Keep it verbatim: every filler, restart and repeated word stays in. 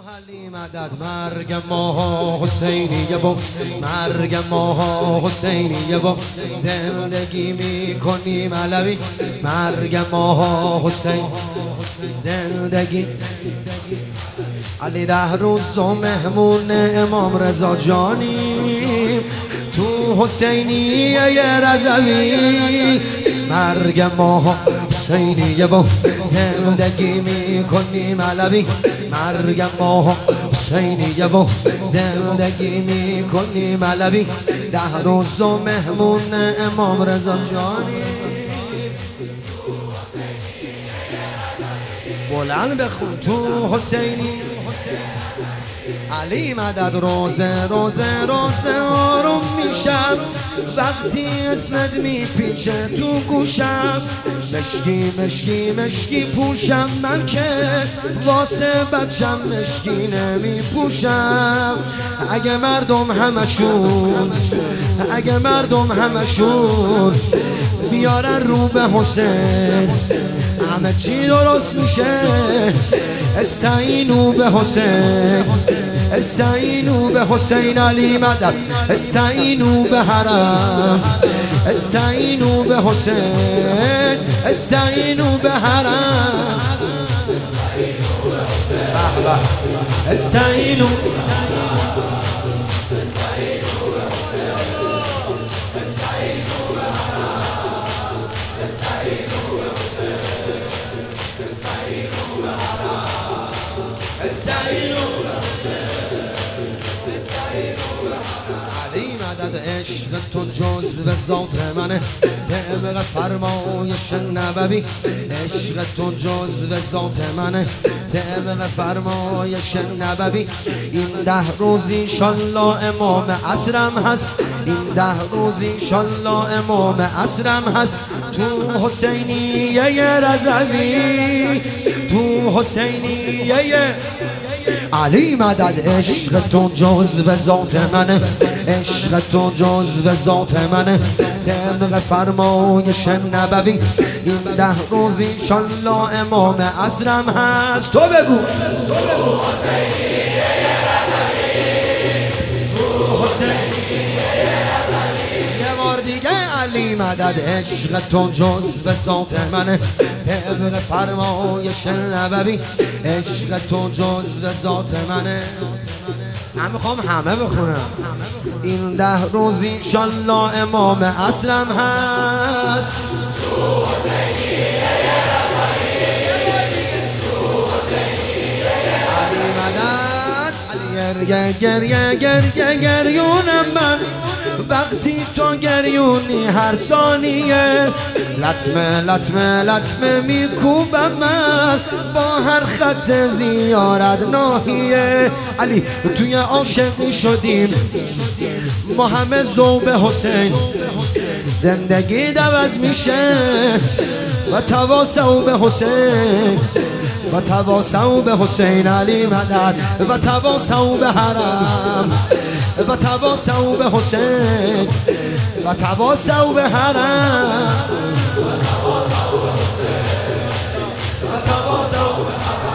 علی مدد مرگ ماها حسینیه با مرگ ماها حسینیه با زندگی میکنیم علوی مرگ ماها حسین زندگی علی ده روز و مهمون امام رضا جانیم تو حسینیه رضوی مرگ ماها حسینیه با زندگی میکنیم علوی مرگ ماها حسینیه با زندگی میکنیم علوی ده روز و مهمون امام رضا جانی بلند بخون تو حسینی علی مدد روزه روزه روزه آروم میشم وقتی اسمت میپیچه تو گوشم مشکی مشکی مشکی پوشم من که واسه بچم مشکی نمیپوشم اگه مردم همشون اگه مردم همشون بیارن رو به حسین همه چی درست میشه استعینو به حسین استعینو به حسین علی مدد استعینو به حرم استعینو به حسین استعینو به حرم استعینو علی مدد عشق تو جزو ذات منه طبق فرمایش نبوی عشق تو جزو ذات منه طبق فرمایش نبوی این ده روزی انشالله امام عصرم هست این ده روزی انشالله امام عصرم هست تو حسینیه رضوی تو حسینیه علی مدد عشق تو جزو ذات منه عشق تو جزو ذات منه طبق فرمایش نبوی این ده روزی انشالله امام عصرم هست تو بگو تو حسینیه یه بار دیگه علی مدد عشق تو جزو ذات منه طبق فرمایش نبوی عشق تو جزو ذات منه من میخوام همه بخونم این ده روزی انشالله امام عصرم هست علی مدد علی گریه گریه گریه گریونم من وقتی تو گریونی هر ثانیه لطمه لطمه لطمه میکوبم من با هر خط زیارت ناحیه علی توی عاشقی شدیم ما همه ذوب حسین زندگی دوز میشه و تواصل به حسین و تواصل به حسین علی مدد و تواصل به حرم و تواصل به حسین و تواصل به حرم و تواصل به حرم